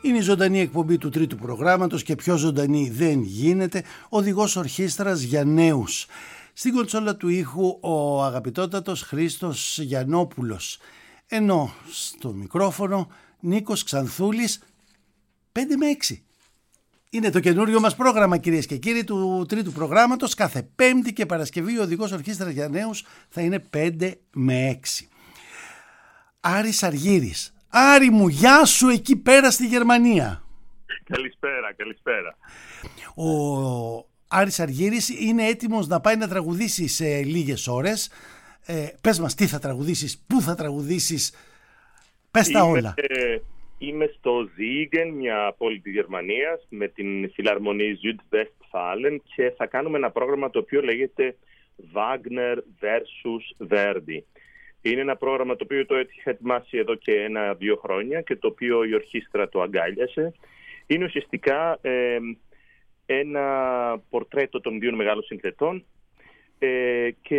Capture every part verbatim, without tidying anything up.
Είναι η ζωντανή εκπομπή του τρίτου προγράμματος και πιο ζωντανή δεν γίνεται. Οδηγός ορχήστρας για νέους. Στην κονσόλα του ήχου ο αγαπητότατος Χρήστος Γιαννόπουλος. Ενώ στο μικρόφωνο Νίκος Ξανθούλης. Πέντε με έξι. Είναι το καινούριο μας πρόγραμμα, κυρίες και κύριοι, του τρίτου προγράμματος. Κάθε Πέμπτη και Παρασκευή ο οδηγός ορχήστρας για νέους θα είναι πέντε με έξι. Άρης Αργύρης. Άρη μου, γεια σου εκεί πέρα στη Γερμανία. Καλησπέρα, καλησπέρα. Ο Άρης Αργύρης είναι έτοιμος να πάει να τραγουδήσει σε λίγες ώρες. Ε, πες μας τι θα τραγουδήσεις, πού θα τραγουδήσεις, πες τα όλα. Ε, είμαι στο Siegen, μια πόλη της Γερμανίας, με την Φιλαρμονή Südwestfalen και θα κάνουμε ένα πρόγραμμα το οποίο λέγεται Wagner versus Verdi. Είναι ένα πρόγραμμα το οποίο το είχα ετοιμάσει εδώ και ένα-δύο χρόνια και το οποίο η ορχήστρα το αγκάλιασε. Είναι ουσιαστικά ε, ένα πορτρέτο των δύο μεγάλων συνθετών ε, και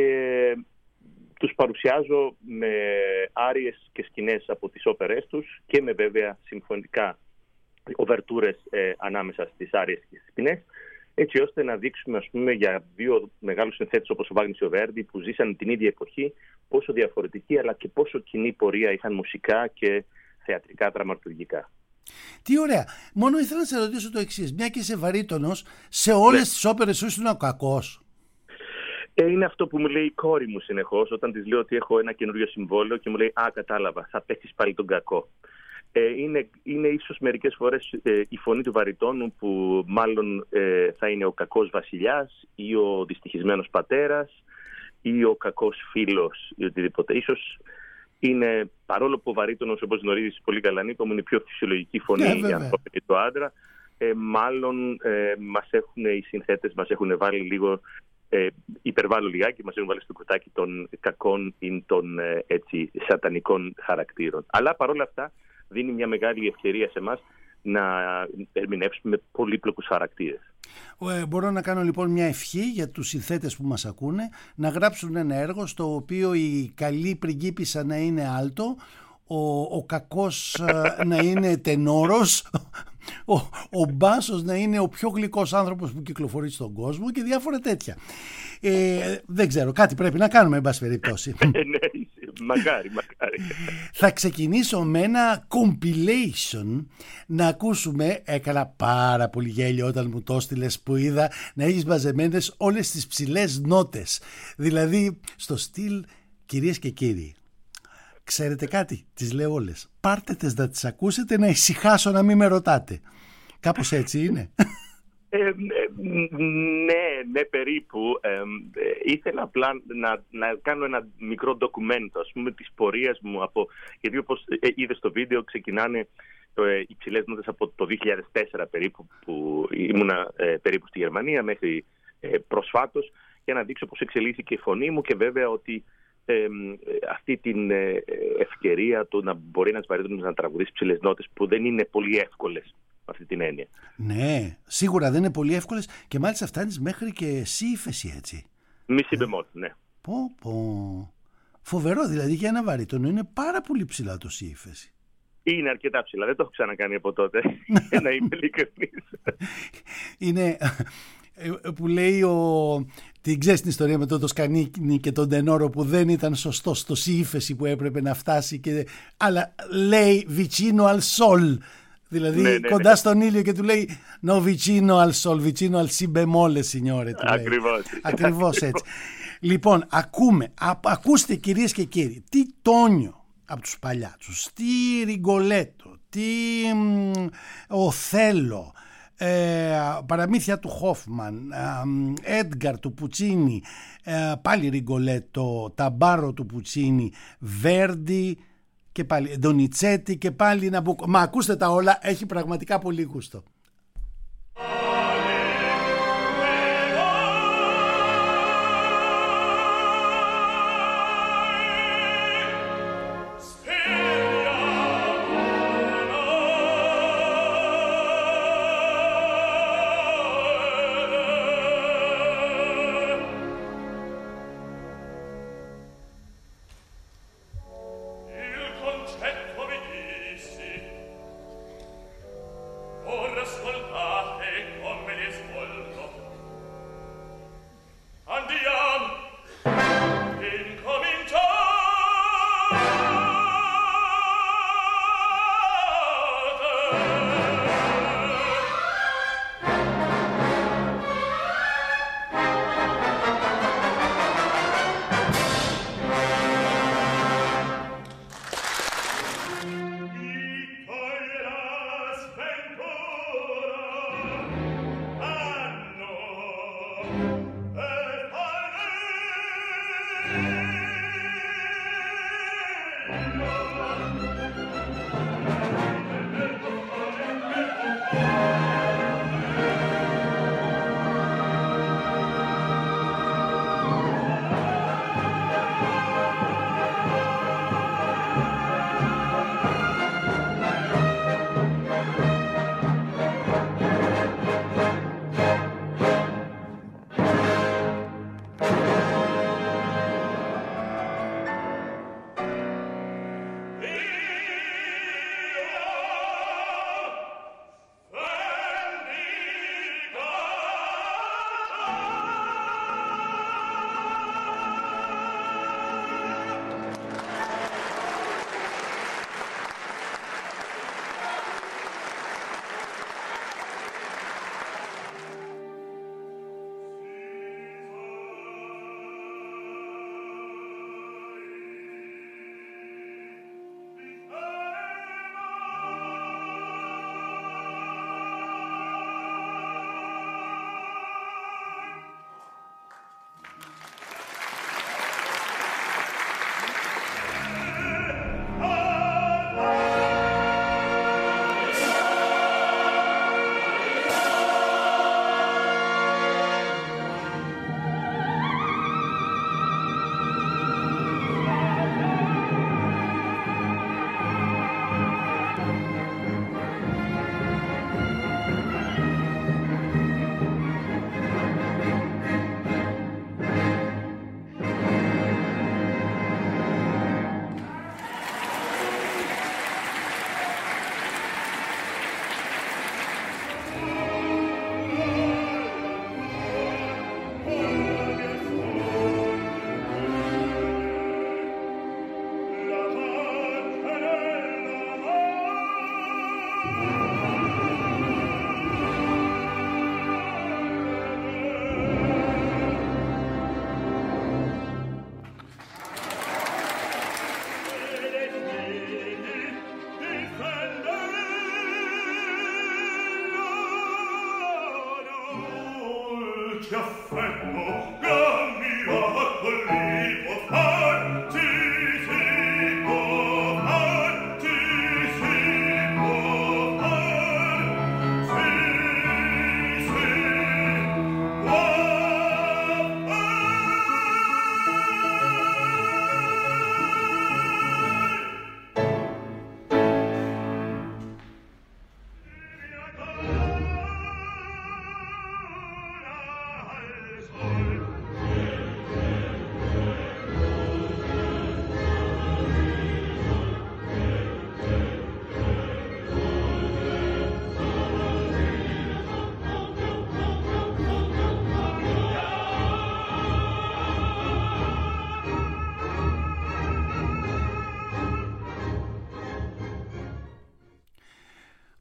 τους παρουσιάζω με άριες και σκηνές από τις όπερές τους και με βέβαια συμφωνητικά οβερτούρες ε, ανάμεσα στις άριες και στις σκηνές, έτσι ώστε να δείξουμε, ας πούμε, για δύο μεγάλους συνθέτες όπως ο Βάγνερ και ο Βέρντι που ζήσαν την ίδια εποχή, πόσο διαφορετική αλλά και πόσο κοινή πορεία είχαν μουσικά και θεατρικά δραματουργικά. Τι ωραία. Μόνο ήθελα να σε ρωτήσω το εξής. Μια και είσαι βαρύτονος, σε όλες ναι. τις όπερες σου ήσουν ο κακός. Ε, είναι αυτό που μου λέει η κόρη μου συνεχώς όταν της λέω ότι έχω ένα καινούριο συμβόλαιο και μου λέει «Α, κατάλαβα, θα παίξεις πάλι τον κακό». Ε, είναι, είναι ίσως μερικές φορές ε, η φωνή του βαρυτόνου που μάλλον ε, θα είναι ο κακός βασιλιάς ή ο δυστυχισμένος πατέρας ή ο κακός φίλος ή οτιδήποτε. Ίσως είναι, παρόλο που ο βαρύτονος, όπως γνωρίζεις πολύ καλά Νίκο μου, είναι η πιο φυσιολογική φωνή yeah, για ανθρώπινο και το άντρα, ε, μάλλον ε, μας έχουν, οι συνθέτες μας έχουν βάλει λίγο, ε, υπερβάλλω λιγάκι, μας έχουν βάλει στο κουτάκι των κακών ή των ε, έτσι, σατανικών χαρακτήρων. Αλλά παρόλα αυτά δίνει μια μεγάλη ευκαιρία σε εμάς να ερμηνεύσουμε πολύπλοκους χαρακτήρες. Ε, μπορώ να κάνω λοιπόν μια ευχή για τους συνθέτες που μας ακούνε να γράψουν ένα έργο στο οποίο η καλή πριγκίπισσα να είναι άλτο, ο, ο κακός να είναι τενόρος, ο, ο μπάσος να είναι ο πιο γλυκός άνθρωπος που κυκλοφορεί στον κόσμο και διάφορα τέτοια. Ε, δεν ξέρω, κάτι πρέπει να κάνουμε εν πάση περιπτώσει. Μακάρι, μακάρι. Θα ξεκινήσω με ένα compilation να ακούσουμε. Έκανα πάρα πολύ γέλιο όταν μου το έστειλες που είδα να έχεις μαζεμένες όλες τις ψηλές νότες. Δηλαδή στο στυλ, κυρίες και κύριοι, ξέρετε κάτι, τις λέω όλες. Πάρτε τες να τις ακούσετε, να ησυχάσω, να μην με ρωτάτε. Κάπως έτσι είναι. Ε, ναι, ναι, περίπου. Ε, ε, ήθελα απλά να, να κάνω ένα μικρό ντοκουμέντο, ας πούμε, της πορείας μου. Από, γιατί όπως ε, είδες στο βίντεο, ξεκινάνε ε, οι ψηλές νότες από το δύο χιλιάδες τέσσερα περίπου, που ήμουνα ε, περίπου στη Γερμανία, μέχρι ε, προσφάτως, για να δείξω πώς εξελίχθηκε η φωνή μου και βέβαια ότι ε, αυτή την ε, ευκαιρία του να μπορεί ένας βαρύτονος να τραγουδήσει ψηλές νότες που δεν είναι πολύ εύκολες. Αυτή την έννοια. Ναι, σίγουρα δεν είναι πολύ εύκολες και μάλιστα φτάνεις μέχρι και σι ύφεση, έτσι. Μισή μπεμόλ, ναι. Πω, πω. Φοβερό, δηλαδή για ένα βαρύτονο είναι πάρα πολύ ψηλά το σι ύφεση. Είναι αρκετά ψηλά, δεν το έχω ξανακάνει από τότε, να είμαι ειλικρινής. Είναι που λέει ο... Την ξέρεις την ιστορία με τον Τοσκανίνη και τον τενόρο που δεν ήταν σωστό στο σι ύφεση που έπρεπε να φτάσει και... αλλά λέει vicino al sol. Δηλαδή ναι, ναι, κοντά ναι. στον ήλιο και του λέει no vicino al sol, vicino al si bemole signore. Ακριβώς. Ακριβώς έτσι. Λοιπόν, ακούμε, α, ακούστε κυρίες και κύριοι, τι Τόνιο από τους παλιάτσους, τι Ριγκολέτο, τι Οθέλο, ε, παραμύθια του Χόφμαν, Έντγκαρ του Πουτσίνι, ε, πάλι Ριγκολέτο, Ταμπάρο του Πουτσίνι, Βέρντι, και πάλι Ντονιτσέτη και πάλι Ναμπούκο. Μα ακούστε τα όλα, έχει πραγματικά πολύ γούστο.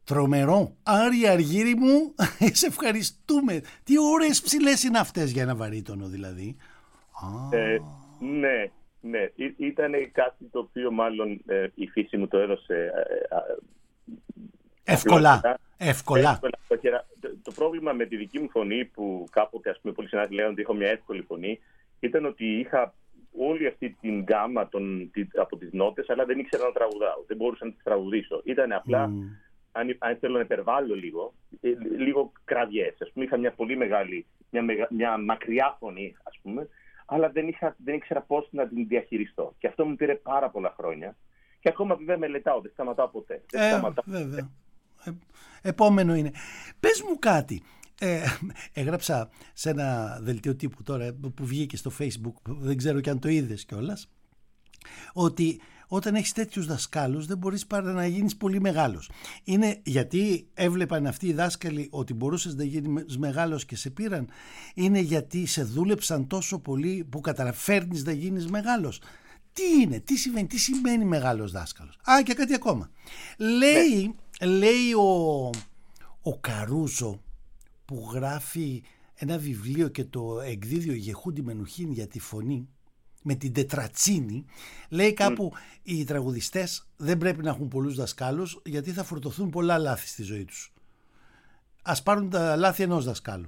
Τρομερό. Άρη Αργύρη μου, σε ευχαριστούμε. Τι ωραίες ψηλές είναι αυτές για ένα βαρύτονο δηλαδή. Ε, ναι, ναι. Ή, ήταν κάτι το οποίο μάλλον ε, η φύση μου το έδωσε ε, ε, εύκολα. Εύκολα. εύκολα. Το, το πρόβλημα με τη δική μου φωνή, που κάποτε ας πούμε πολλοί συνάδελφοι λέγανε ότι έχω μια εύκολη φωνή, ήταν ότι είχα όλη αυτή την γκάμα των, από τις νότες, αλλά δεν ήξερα να τραγουδάω. Δεν μπορούσα να τις τραγουδήσω. Ήταν απλά, mm. αν, αν θέλω να υπερβάλλω λίγο, λίγο κραυγές. Ας πούμε, είχα μια πολύ μεγάλη, μια, μεγα, μια μακριά φωνή, ας πούμε, αλλά δεν, είχα, δεν ήξερα πώς να την διαχειριστώ. Και αυτό μου πήρε πάρα πολλά χρόνια. Και ακόμα βέβαια μελετάω, δεν σταματάω ποτέ. Δεν ε, σταματάω. Βέβαια. Ε, επόμενο είναι. Πες μου κάτι. Ε, έγραψα σε ένα δελτίο τύπου τώρα που βγήκε στο Facebook, δεν ξέρω και αν το είδες κιόλας, ότι όταν έχεις τέτοιους δασκάλους δεν μπορείς παρά να γίνεις πολύ μεγάλος. Είναι γιατί έβλεπαν αυτοί οι δάσκαλοι ότι μπορούσες να γίνεις μεγάλος και σε πήραν? Είναι γιατί σε δούλεψαν τόσο πολύ που καταφέρνεις να γίνεις μεγάλος? Τι είναι, τι συμβαίνει, τι σημαίνει μεγάλος δάσκαλος? Α, και κάτι ακόμα. Λέει, ναι. λέει ο, ο Καρούζο, που γράφει ένα βιβλίο και το εκδίδει ο Γεχούντι Μενουχίν για τη φωνή, με την τετρατσίνη, λέει κάπου mm. οι τραγουδιστές δεν πρέπει να έχουν πολλούς δασκάλους, γιατί θα φορτωθούν πολλά λάθη στη ζωή τους. Ας πάρουν τα λάθη ενός δασκάλου.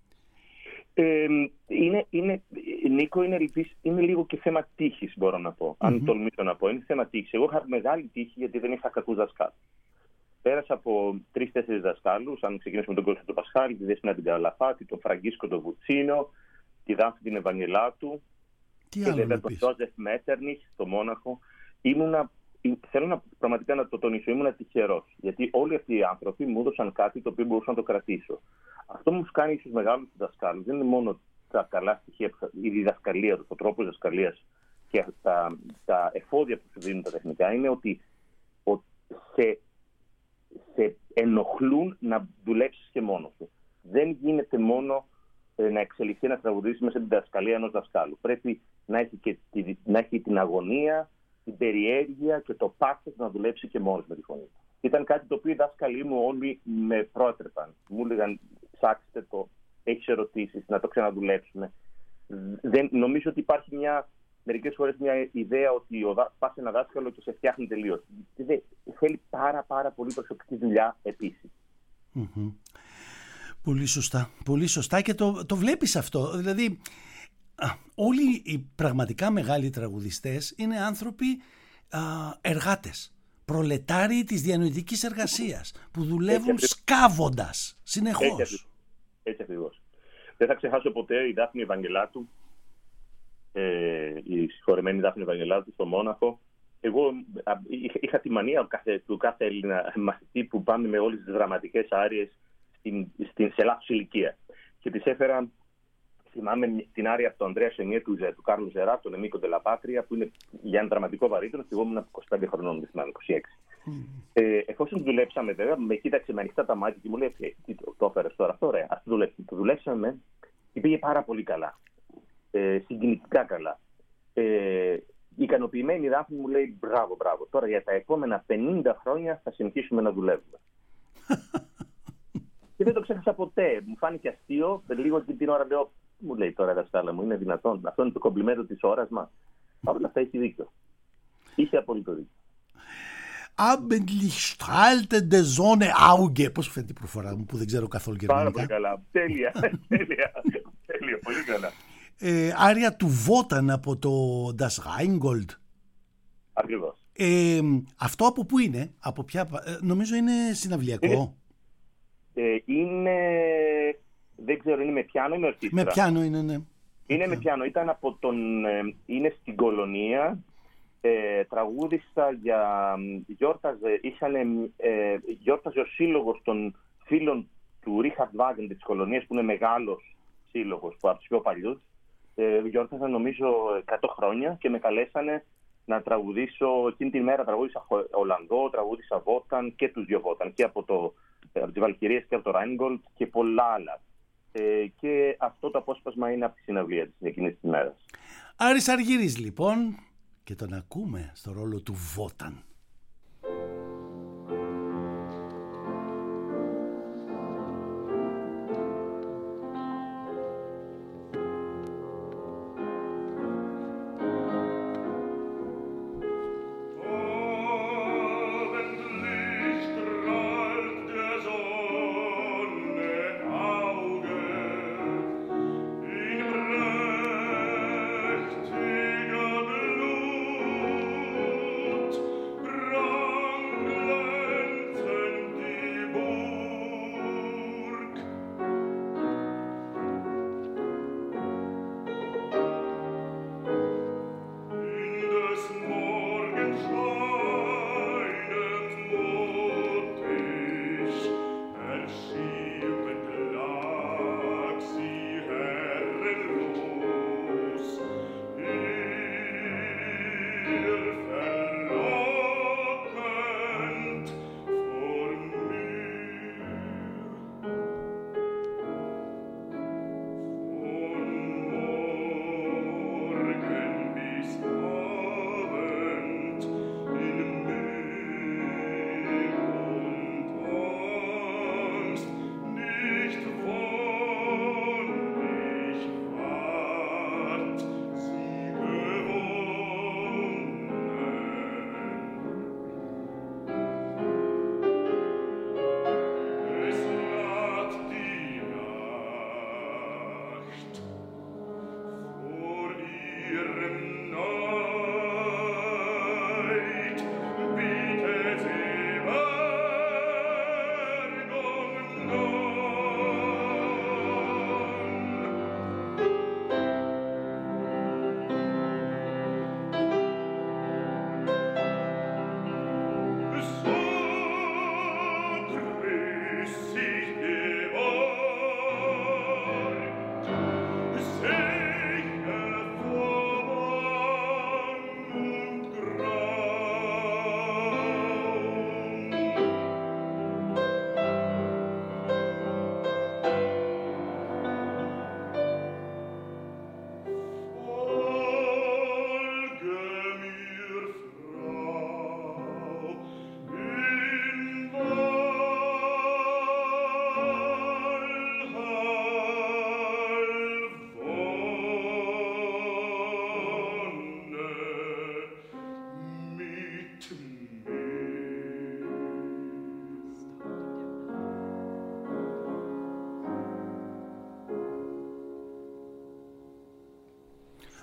Ε, είναι, είναι, Νίκο, είναι, είναι λίγο και θέμα τύχης, μπορώ να πω. Mm-hmm. Αν τολμήσω να πω, είναι θέμα τύχης. Εγώ είχα μεγάλη τύχη γιατί δεν είχα κακούς δασκάλους. Πέρασα από τρεις-τέσσερις δασκάλους, αν ξεκινήσουμε με τον Κώστα τον Πασχάλη, τη Δέσποινα την Καραλαφάτη, τον Φραγκίσκο τον Βουτσίνο, τη Δάφνη την Ευαγγελάτου, και βέβαια τον Τζόζεφ Μέτερνιχ, στο Μόναχο. Ήμουνα, θέλω να, πραγματικά να το τονίσω, ήμουνα τυχερός. Γιατί όλοι αυτοί οι άνθρωποι μου έδωσαν κάτι το οποίο μπορούσα να το κρατήσω. Αυτό που μου κάνει στους μεγάλους δασκάλους δεν είναι μόνο τα καλά στοιχεία, η διδασκαλία του, ο τρόπος διδασκαλίας και τα, τα εφόδια που σου δίνουν τα τεχνικά, είναι ότι σε σε ενοχλούν να δουλέψεις και μόνος σου. Δεν γίνεται μόνο ε, να εξελιχθεί ένα τραγουδιστής μέσα στην διδασκαλία ενός δασκάλου. Πρέπει να έχει, και τη, να έχει την αγωνία, την περιέργεια και το πάθος να δουλέψει και μόνος με τη φωνή. Ήταν κάτι το οποίο οι δάσκαλοι μου όλοι με πρότρεπαν. Μου έλεγαν ψάξτε το, έχεις ερωτήσεις, να το ξαναδουλέψουμε. Δεν, νομίζω ότι υπάρχει μια... Μερικές φορές μια ιδέα ότι πας σε ένα δάσκαλο και σε φτιάχνει τελείως. Θέλει πάρα πάρα πολύ προσωπική δουλειά επίσης. Mm-hmm. Πολύ σωστά. Πολύ σωστά και το, το βλέπεις αυτό. Δηλαδή όλοι οι πραγματικά μεγάλοι τραγουδιστές είναι άνθρωποι α, εργάτες. Προλετάριοι της διανοητικής εργασίας που δουλεύουν σκάβοντας συνεχώς. Έτσι, έτσι ακριβώς. Δεν θα ξεχάσω ποτέ η Δάφνη Ευαγγελάτου, Ε, η συγχωρεμένη Δάφνη Ευαγγελάτου στο Μόναχο. Εγώ α, είχα, είχα τη μανία κάθε, του κάθε Έλληνα μαθητή που πάμε με όλες τις δραματικές άριες στην, στην, σε λάθος ηλικία. Και της έφερα, θυμάμαι την άρια από τον Ανδρέα Σενιέ του, του Κάρλου Ζερά, τον Εμίκο Ντελαπάτρια, που είναι για ένα δραματικό βαρύτονο, και εγώ ήμουν είκοσι πέντε χρονών, δεν θυμάμαι, είκοσι έξι. Mm. Ε, εφόσον δουλέψαμε, βέβαια, με κοίταξε με ανοιχτά τα μάτια και μου λέει: Τι το, το έφερες τώρα, αυτό ωραία, ας το δουλέψουμε. Το δουλέψαμε και πήγε πάρα πολύ καλά. Ε, συγκινητικά καλά. Ε, η ικανοποιημένη Δάφνη μου λέει μπράβο, μπράβο. Τώρα για τα επόμενα πενήντα χρόνια θα συνεχίσουμε να δουλεύουμε. Και δεν το ξέχασα ποτέ. Μου φάνηκε αστείο. Λίγο την ώρα λέω, μου λέει τώρα δασκάλα μου, είναι δυνατόν? Αυτό είναι το κομπλιμέντο της ώρας μας. Παρ' όλα αυτά έχει δίκιο. Είχε απολύτω δίκιο. Abendlich strahlte de Sonne Auge. Πώς φαίνεται η προφορά μου που δεν ξέρω καθόλου γερμανικά? Πάρα πολύ καλά. Τέλεια. Τέλεια. Τέλεια. Πολύ καλά. Ε, άρια του Βόταν από το Das Rheingold. Ακριβώς. Ε, αυτό από πού είναι? Από ποια, νομίζω είναι συναυλιακό. Είναι, ε, είναι δεν ξέρω, είναι με πιάνο ή με ορχήστρα? Με πιάνο είναι, ναι. Είναι με πιάνο. Ήταν από τον, ε, είναι στην Κολονία. Ε, τραγούδισα για... Γιόρταζε, είχαν, ε, γιόρταζε ο σύλλογος των φίλων του Ρίχαρτ Βάγκεν της Κολονίας, που είναι μεγάλος σύλλογος, που από τους πιο παλιούς. Ε, γιόρταζαν νομίζω εκατό χρόνια και με καλέσανε να τραγουδήσω. Εκείνη τη μέρα τραγούδισα Ολλανδό, τραγούδισα Βόταν και τους δύο Βόταν, και από, το, από τις Βαλκυρίες και από το Ράινγκολτ και πολλά άλλα. Ε, και αυτό το απόσπασμα είναι από τη συναυλία της εκείνης της μέρας. Άρης Αργύρης λοιπόν, και τον ακούμε στο ρόλο του Βόταν.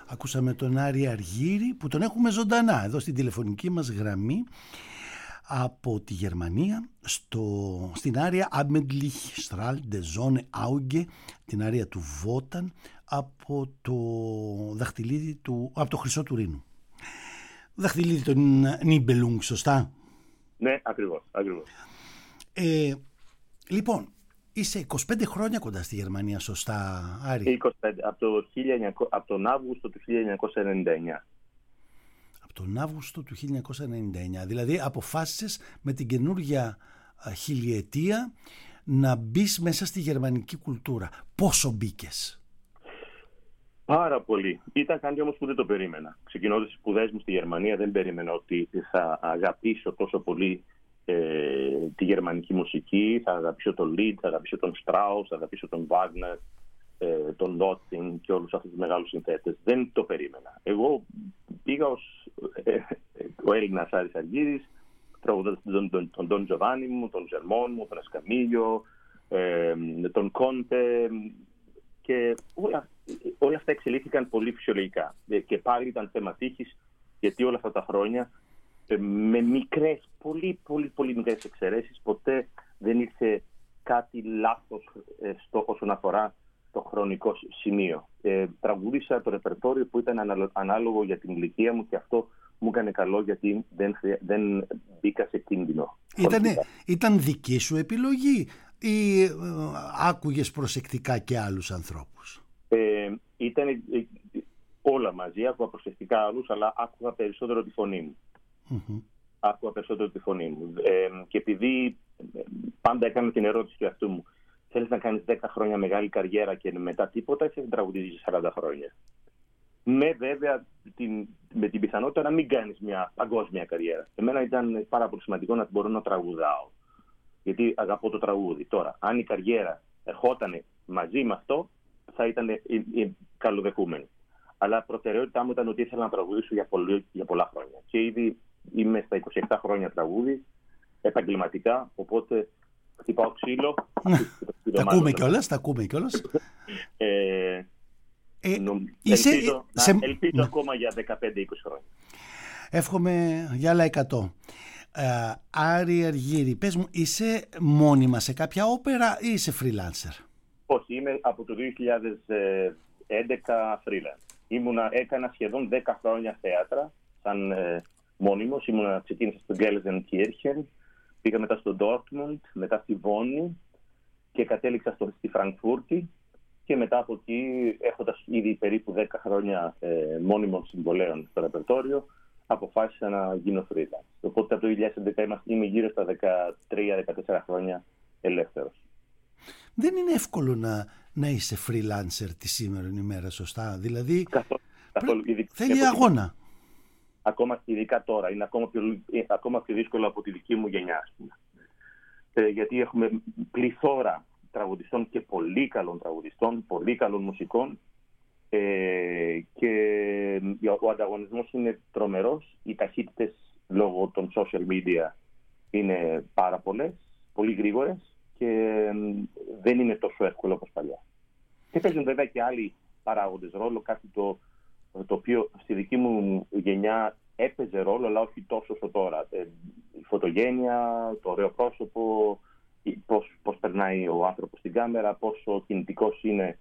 Ακούσαμε τον Άρη Αργύρη που τον έχουμε ζωντανά εδώ στην τηλεφωνική μας γραμμή από τη Γερμανία στο, στην άρια Abendlich Strahl der Sonne Auge, την άρια του Βόταν, από το δαχτυλίδι του, από το Χρυσό του Ρήνου. Δαχτυλίδι των Nibelung, σωστά? Ναι, ακριβώς, ακριβώς. Ε, λοιπόν, είσαι είκοσι πέντε χρόνια κοντά στη Γερμανία, σωστά, Άρη? είκοσι πέντε, από, το χίλια εννιακόσια, από τον Αύγουστο του χίλια εννιακόσια ενενήντα εννιά. Από τον Αύγουστο του χίλια εννιακόσια ενενήντα εννιά. Δηλαδή αποφάσισες με την καινούργια χιλιετία να μπεις μέσα στη γερμανική κουλτούρα. Πόσο μπήκες? Πάρα πολύ. Ήταν κάτι όμως που δεν το περίμενα. Ξεκινώντας τις σπουδές μου στη Γερμανία, δεν περίμενα ότι θα αγαπήσω τόσο πολύ ε, τη γερμανική μουσική. Θα αγαπήσω τον Lied, θα αγαπήσω τον Strauss, θα αγαπήσω τον Wagner, ε, τον Lotting και όλους αυτούς τους μεγάλους συνθέτες. Δεν το περίμενα. Εγώ πήγα ως ε, ε, ο Έλληνας Άρης Αργύρης, τραγουδώντας τον, τον, τον Don Giovanni μου, τον Ζερμόν μου, τον Εσκαμίλιο, ε, τον Κόντε, και όλα, όλα αυτά εξελίχθηκαν πολύ φυσιολογικά. Και πάλι ήταν θέμα τύχης, γιατί όλα αυτά τα χρόνια, με μικρές, πολύ πολύ πολύ μικρές εξαιρέσεις, ποτέ δεν ήρθε κάτι λάθος στο, όσον αφορά το χρονικό σημείο. Ε, τραγούδισα το ρεπερτόριο που ήταν ανάλογο για την ηλικία μου, και αυτό μου έκανε καλό, γιατί δεν, δεν μπήκα σε κίνδυνο. Ήτανε, ήταν δική σου επιλογή ή ε, άκουγες προσεκτικά και άλλους ανθρώπους? Ε, ήταν ε, όλα μαζί. Άκουγα προσεκτικά άλλους, αλλά άκουγα περισσότερο τη φωνή μου. Mm-hmm. Άκουγα περισσότερο τη φωνή μου. Ε, και επειδή πάντα έκανα την ερώτηση του εαυτού μου, θέλεις να κάνεις δέκα χρόνια μεγάλη καριέρα και μετά τίποτα, ή θέλεις να τραγουδίζεις σαράντα χρόνια? Με βέβαια την, με την πιθανότητα να μην κάνεις μια παγκόσμια καριέρα. Εμένα ήταν πάρα πολύ σημαντικό να μπορώ να τραγουδάω, γιατί αγαπώ το τραγούδι. Τώρα, αν η καριέρα ερχόταν μαζί με αυτό, θα ήταν καλοδεχούμενη. Αλλά προτεραιότητά μου ήταν ότι ήθελα να τραγουδήσω για, πολύ, για πολλά χρόνια. Και ήδη είμαι στα είκοσι επτά χρόνια τραγούδι, επαγγελματικά, οπότε χτυπάω ξύλο. Τα ακούμε κιόλας, τα ακούμε κιόλας. Ε, ε, νομ, είσαι, ελπίζω σε, να, ελπίζω ναι. ακόμα για δεκαπέντε είκοσι χρόνια. Εύχομαι για άλλα εκατό. Ε, Άρη Αργύρη, πες μου, είσαι μόνιμα σε κάποια όπερα ή είσαι freelancer? Όχι, είμαι από το δύο χιλιάδες έντεκα freelance. Ήμουνα, έκανα σχεδόν δέκα χρόνια θέατρα σαν ε, μόνιμος. Ήμουνα, ξεκίνησα στο Gelsenkirchen, πήγα μετά στο Dortmund, μετά στη Βόνη και κατέληξα στο, στη Φραγκφούρτη, και μετά από εκεί, έχοντας ήδη περίπου δέκα χρόνια ε, μόνιμων συμβολέων στο ρεπερτόριο, αποφάσισα να γίνω freelance. Οπότε από το δύο χιλιάδες έντεκα είμαι γύρω στα δεκατρία δεκατέσσερα χρόνια ελεύθερος. Δεν είναι εύκολο να, να είσαι freelancer τη σήμερα ημέρα, σωστά? Δηλαδή καθόλου, καθόλου, πρέ... θέλει αγώνα. Ακόμα, ειδικά τώρα, είναι ακόμα πιο, ακόμα πιο δύσκολο από τη δική μου γενιά, ας πούμε. Ε, γιατί έχουμε πληθώρα τραγουδιστών και πολύ καλών τραγουδιστών, πολύ καλών μουσικών, ε, και ο ανταγωνισμός είναι τρομερός. Οι ταχύτητες λόγω των social media είναι πάρα πολλές, πολύ γρήγορες, και δεν είναι τόσο εύκολο όπως παλιά. Και παίζουν βέβαια και άλλοι παράγοντες ρόλο, κάτι το, το οποίο στη δική μου γενιά έπαιζε ρόλο, αλλά όχι τόσο όσο τώρα. Ε, η φωτογένεια, το ωραίο πρόσωπο, πώς, πώς περνάει ο άνθρωπος στην κάμερα, πόσο κινητικός είναι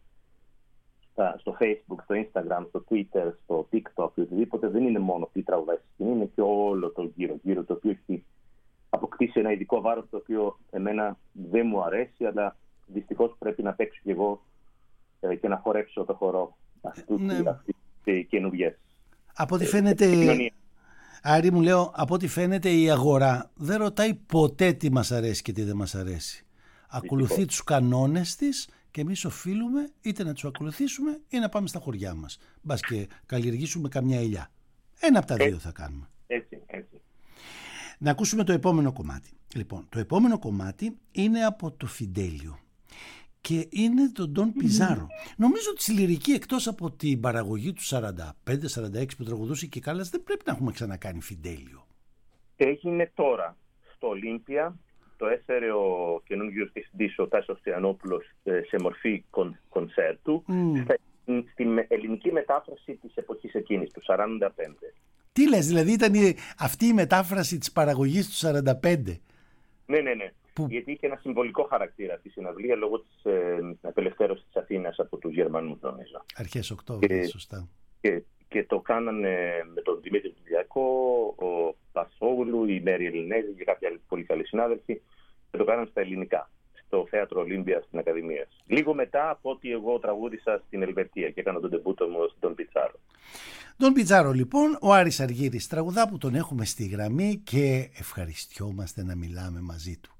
στο Facebook, στο Instagram, στο Twitter, στο TikTok, οτιδήποτε. Δεν είναι μόνο τι τραγουδάει στη σκηνή, είναι και όλο το γύρω-γύρω, το οποίο έχει αποκτήσει ένα ειδικό βάρος, το οποίο εμένα δεν μου αρέσει, αλλά δυστυχώς πρέπει να παίξω κι εγώ ε, και να χορέψω το χορό αυτούς ναι. οι καινούριες. Από ό,τι φαίνεται, Άρη μου, λέω, από ό,τι φαίνεται η αγορά δεν ρωτάει ποτέ τι μας αρέσει και τι δεν μας αρέσει. Ακολουθεί τους κανόνες της και εμείς οφείλουμε είτε να τους ακολουθήσουμε ή να πάμε στα χωριά μας. Μπας και καλλιεργήσουμε καμιά ελιά. Ένα από τα δύο θα κάνουμε. Έτσι, έτσι. Να ακούσουμε το επόμενο κομμάτι. Λοιπόν, το επόμενο κομμάτι είναι από το Φιντέλιο και είναι το Ντον Πιζάρο. Mm. Νομίζω ότι στη λυρική, εκτός από την παραγωγή του σαράντα πέντε σαράντα έξι που τραγουδούσε και Κάλλας, δεν πρέπει να έχουμε ξανακάνει Φιντέλιο. Έγινε τώρα στο Ολύμπια. Το έφερε ο καινούργιος διευθυντής, ο Τάσος Τριανόπουλος, σε μορφή κον, κονσέρτου. Mm. στην ελληνική μετάφραση της εποχής εκείνης, του σαράντα πέντε. Τι λες, δηλαδή ήταν η, αυτή η μετάφραση της παραγωγής του σαράντα πέντε? Ναι, ναι, ναι. Που... Γιατί είχε ένα συμβολικό χαρακτήρα αυτή η συναυλία λόγω της ε, απελευθέρωσης της Αθήνας από τους Γερμανούς, νομίζω. Αρχές Οκτώβρη, σωστά. Και, και το κάνανε με τον Δημήτρη Τουλιακό, ο Πασόγλου, η Μέρη Ελληνέζη και κάποιοι άλλοι πολύ καλοί συνάδελφοι, και το κάνανε στα ελληνικά, στο Θέατρο Ολύμπια στην Ακαδημία. Λίγο μετά από ότι εγώ τραγούδισα στην Ελβετία και έκανα τον τεμπούτο μου στον Πιτσάρο. Τον Πιτσάρο λοιπόν, ο Άρης Αργύρης τραγουδά, που τον έχουμε στη γραμμή και ευχαριστιόμαστε να μιλάμε μαζί του.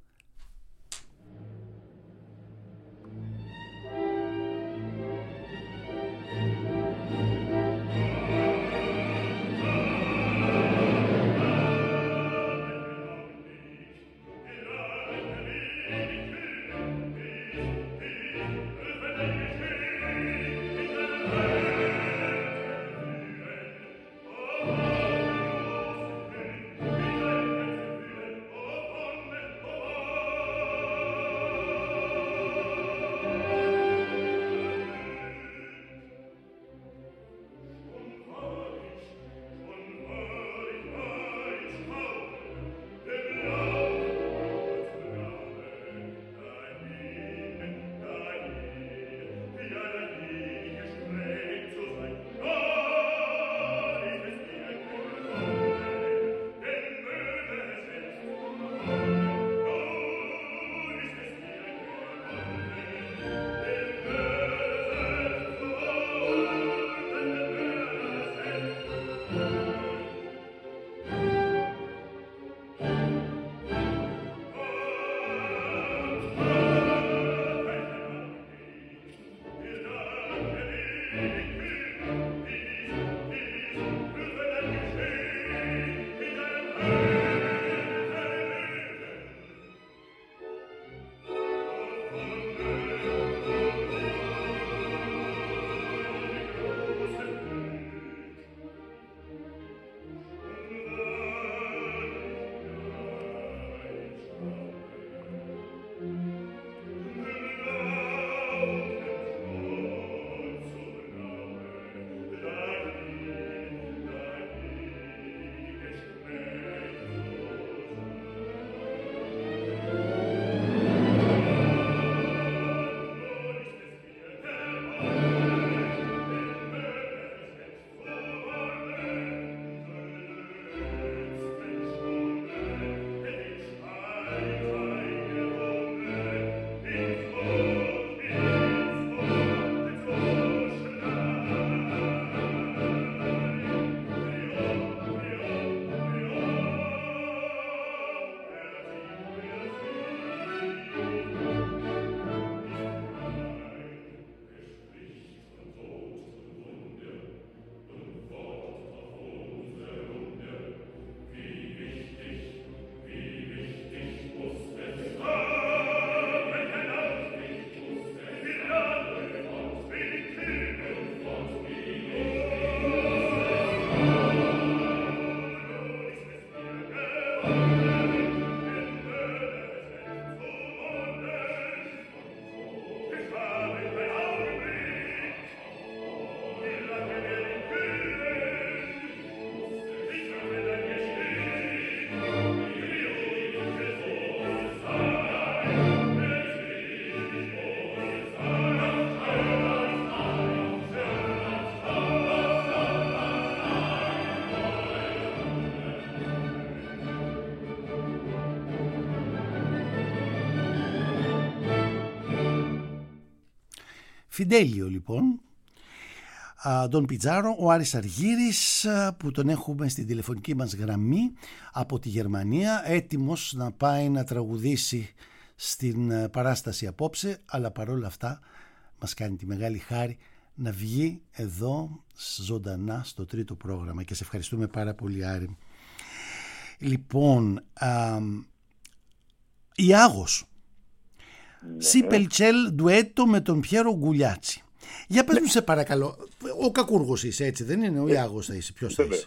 Φιντέλιο λοιπόν, τον Πιτσάρο, ο Άρης Αργύρης, που τον έχουμε στην τηλεφωνική μας γραμμή από τη Γερμανία, έτοιμος να πάει να τραγουδήσει στην παράσταση απόψε, αλλά παρόλα αυτά μας κάνει τη μεγάλη χάρη να βγει εδώ ζωντανά στο τρίτο πρόγραμμα και σε ευχαριστούμε πάρα πολύ, Άρη. Λοιπόν, α, η Άγος, ναι. Σιπελτσέλ ντουέτο με τον Πιέρο Γκουλιάτσι. Για πες ναι. μου σε παρακαλώ, ο Κακούργος είσαι, έτσι δεν είναι? Ο Ιάγος θα είσαι, ποιος θα είσαι?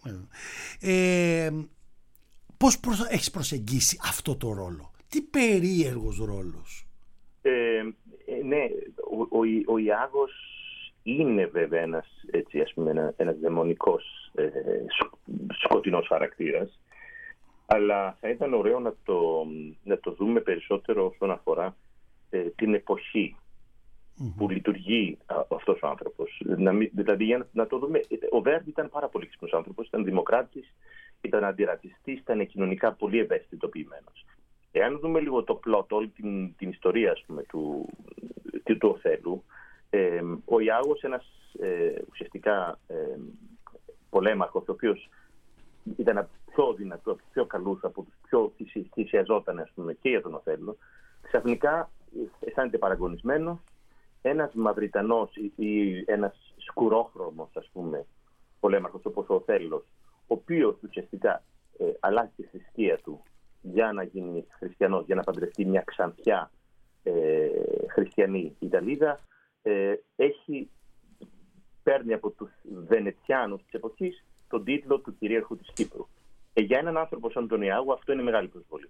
Ε, πώς προσ... έχεις προσεγγίσει αυτό το ρόλο? Τι περίεργος ρόλος. Ε, ναι, ο, ο, ο Ιάγος είναι βέβαια ένας, έτσι, ας πούμε, ένα, ένας δαιμονικός ε, σκοτεινός χαρακτήρας, αλλά θα ήταν ωραίο να το, να το δούμε περισσότερο όσον αφορά ε, την εποχή mm-hmm. που λειτουργεί α, αυτός ο άνθρωπος. Να, δηλαδή, για να, να το δούμε, ο Βέρντι ήταν πάρα πολύ ξύπνος άνθρωπος, ήταν δημοκράτης, ήταν αντιρατσιστής, ήταν κοινωνικά πολύ ευαισθητοποιημένος. Εάν δούμε λίγο το πλότ, όλη την, την ιστορία, ας πούμε, του, του, του Οθέλου, ε, ο Ιάγος, ένας ε, ουσιαστικά ε, πολέμαρχος, ο οποίος ήταν από τους πιο δυνατούς, από τους πιο καλούς, από τους πιο θυσιαζόταν, ας πούμε, και για τον Οθέλο, ξαφνικά αισθάνεται παραγωνισμένος. Ένας Μαυριτανός ή ένας σκουρόχρωμος, ας πούμε, πολέμαρχος όπως ο Οθέλος, ο οποίος ουσιαστικά ε, αλλάζει τη θρησκεία του για να γίνει χριστιανός, για να παντρευτεί μια ξανθιά ε, χριστιανή Ιταλίδα, ε, έχει, παίρνει από τους Βενετσιάνους της εποχής τον τίτλο του κυρίαρχου της Κύπρου. Ε, για έναν άνθρωπο σαν τον Ιάγο αυτό είναι μεγάλη προσβολή.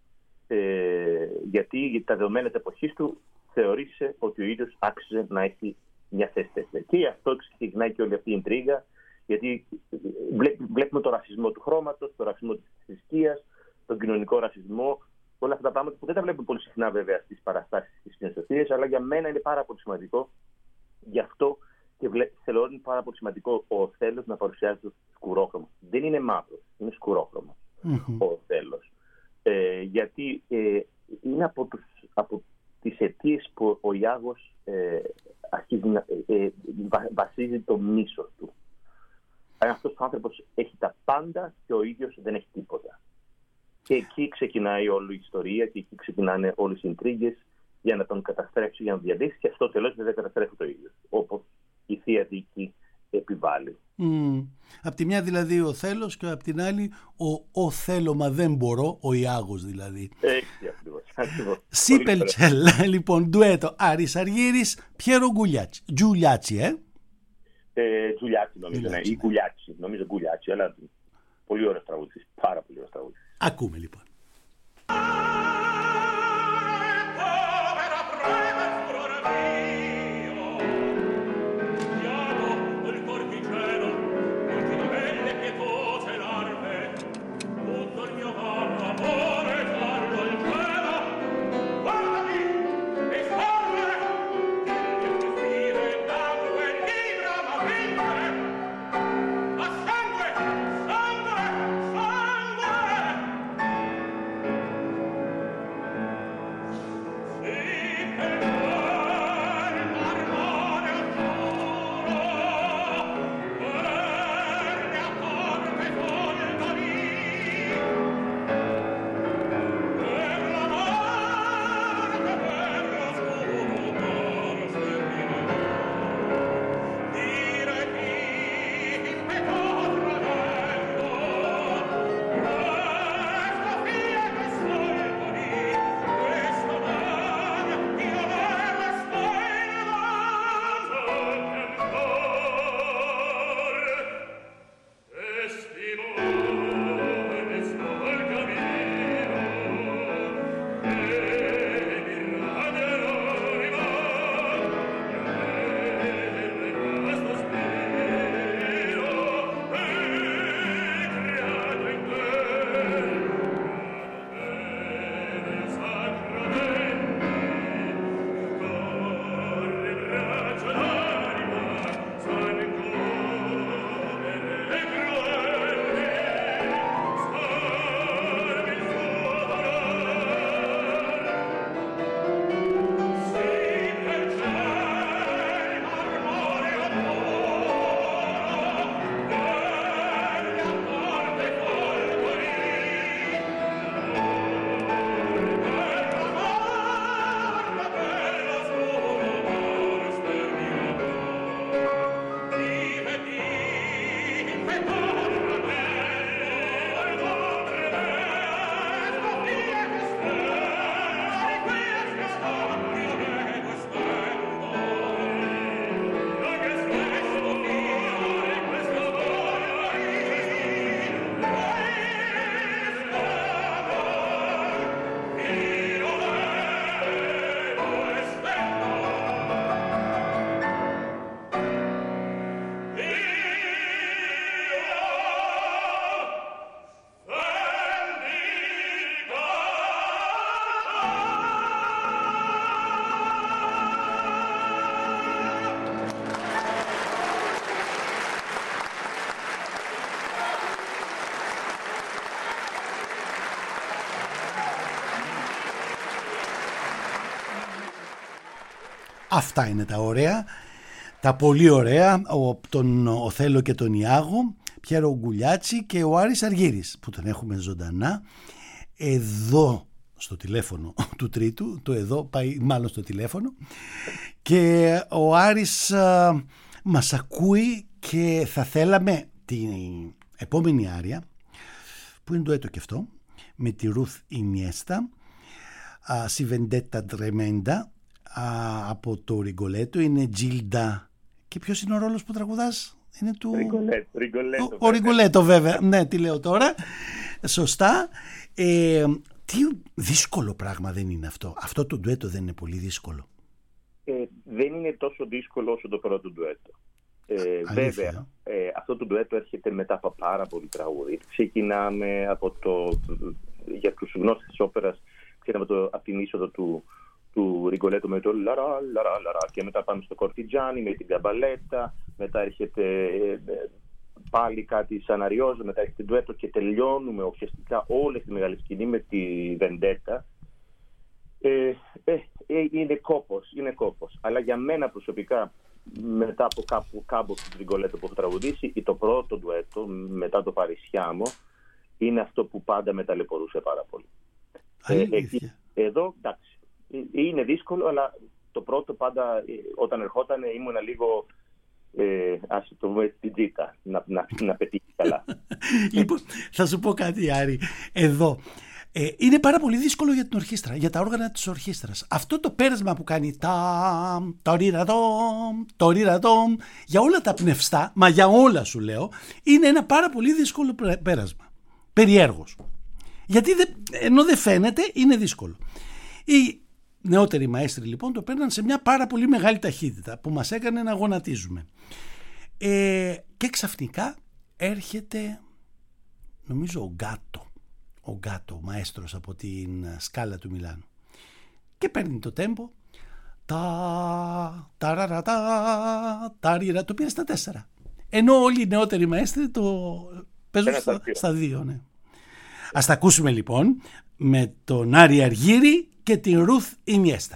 Ε, γιατί τα δεδομένα της εποχής του θεωρήσε ότι ο ίδιος άξιζε να έχει μια θέση τέτοια. Και αυτό ξεκινάει και όλη αυτή η ιντρίγα, γιατί βλέπουμε το ρατσισμό του χρώματος, το ρατσισμό της θρησκείας, τον κοινωνικό ρατσισμό, όλα αυτά τα πράγματα που δεν τα βλέπουμε πολύ συχνά βέβαια στις παραστάσεις της κοινωνίας, αλλά για μένα είναι πάρα πολύ σημαντικό. Γι' αυτό και θεωρώ είναι πάρα πολύ σημαντικό ο Οθέλος να παρουσιάζει το σκουρόχρωμο. Δεν είναι μαύρος, είναι σκουρόχρωμος mm-hmm. ο Οθέλος. Ε, γιατί ε, είναι από, τους, από τις αιτίες που ο Ιάγος ε, αρχίζει να ε, ε, βασίζει το μίσος του. Αυτός ο άνθρωπος έχει τα πάντα και ο ίδιος δεν έχει τίποτα. Και εκεί ξεκινάει όλη η ιστορία και εκεί ξεκινάνε όλες οι ιντρίγες για να τον καταστρέψει, για να τον διαλύσει, και αυτό τελώς δεν καταστρέφει το ίδιο, όπως η Θεία Δίκη επιβάλλει. Mm. Απ' τη μια δηλαδή ο Θέλος και απ' την άλλη ο, ο θέλωμα δεν μπορώ, ο Ιάγος δηλαδή. Έτσι ακριβώς. Σίπελτσελ, λοιπόν, ντουέτο Άρης Αργύρης, Πιέρο Γκουλιάτσι. Τζουλιάτσι, ε. ε Τζουλιάτσι νομίζω, ναι, ή Γκουλιάτσι, νομίζω Γκουλιάτσι, αλλά πολύ ωραίος τραγουδιστής, πάρα πολύ ωραίος τραγουδιστής. Ακούμε λοιπόν. Αυτά είναι τα ωραία, τα πολύ ωραία, ο, τον Οθέλο και τον Ιάγο, Πιέρο Γκουλιάτσι και ο Άρης Αργύρης που τον έχουμε ζωντανά εδώ στο τηλέφωνο του τρίτου, το εδώ πάει μάλλον στο τηλέφωνο, και ο Άρης α, μας ακούει και θα θέλαμε την επόμενη άρια που είναι ντουέτο και αυτό με τη Ρουθ Ινιέστα, Si Vendetta Tremenda, από το Ριγκολέτο, είναι Τζίλντα. Και ποιος είναι ο ρόλος που τραγουδάς? Είναι του... Ριγκολέτο, Ριγκολέτο, ο, ο Ριγκολέτο βέβαια, ναι, τι λέω τώρα, σωστά. ε, Τι δύσκολο πράγμα δεν είναι αυτό? Αυτό το ντουέτο δεν είναι πολύ δύσκολο? Ε, δεν είναι τόσο δύσκολο όσο το πρώτο ντουέτο. Ε, βέβαια, ε, αυτό το ντουέτο έρχεται μετά από πάρα πολύ τραγούδι. Ξεκινάμε από το, για τους γνώστες της όπερας, ξέραμε το, από την είσοδο του, του Ριγκολέτο με το λαρά, λαρά, λαρά, και μετά πάμε στο Κορτιτζάνι με την καμπαλέτα, μετά έρχεται ε, πάλι κάτι σαν αριόζο, μετά έρχεται ντουέτο και τελειώνουμε ουσιαστικά όλη τη μεγάλη σκηνή με τη Βεντέτα. Ε, ε, ε, είναι κόπος, είναι κόπος. Αλλά για μένα προσωπικά, μετά από κάπου κάμπο του Ριγκολέτο που έχω τραγουδήσει, το πρώτο ντουέτο μετά το Παρισιάμο είναι αυτό που πάντα με ταλαιπωρούσε πάρα πολύ. Ε, εκεί, εδώ εντάξει, είναι δύσκολο, αλλά το πρώτο πάντα όταν ερχόταν ήμουν λίγο ε, ας το πούμε την τζίτα να, να, να πετύχει καλά. Λοιπόν, θα σου πω κάτι, Άρη, εδώ ε, είναι πάρα πολύ δύσκολο για την ορχήστρα, για τα όργανα της ορχήστρας. Αυτό το πέρασμα που κάνει τα, το ριρατόμ, το ριρατόμ, για όλα τα πνευστά, μα για όλα σου λέω, είναι ένα πάρα πολύ δύσκολο πέρασμα. Περιέργως. Γιατί δε, ενώ δεν φαίνεται, είναι δύσκολο. Οι νεότεροι μαέστροι λοιπόν το παίρναν σε μια πάρα πολύ μεγάλη ταχύτητα που μας έκανε να γονατίζουμε. Ε, και ξαφνικά έρχεται, νομίζω, ο Γκάτο, ο Γκάτο, ο μαέστρος από την Σκάλα του Μιλάνου, και παίρνει το τέμπο, τα, τα, ρα, τα, τα, ριρα, το πήρε στα τέσσερα. Ενώ όλοι οι νεότεροι μαέστροι το παίζουν στα, στα δύο, ναι. Ας τα ακούσουμε λοιπόν με τον Άρη Αργύρη και την Ρουθ Ινιέστα.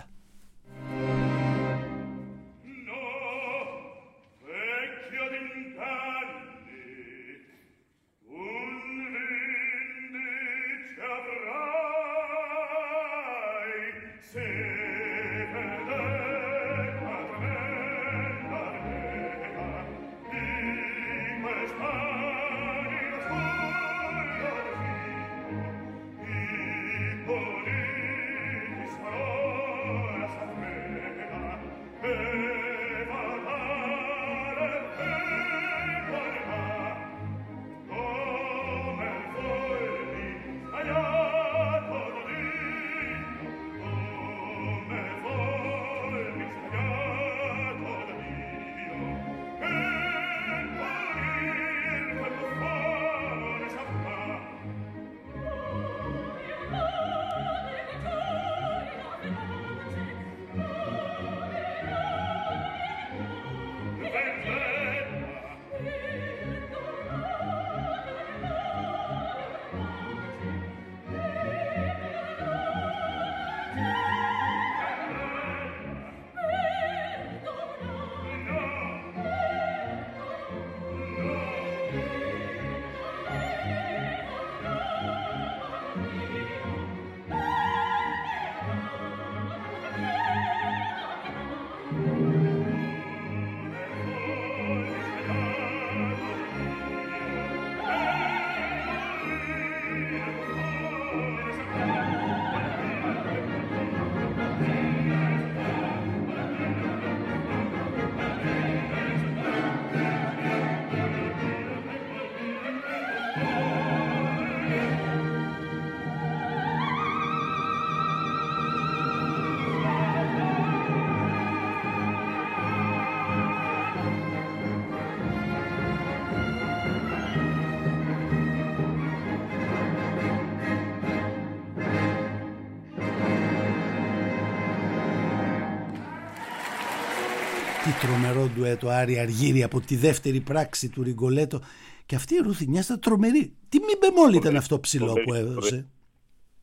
Τι τρομερό ντουέτο, Άρη Αργύρη, από τη δεύτερη πράξη του Ριγκολέτο. Και αυτή η Ρουθ Ινιέστα τρομερή. Τι μη μπεμόλ ήταν αυτό ψηλό που έδωσε.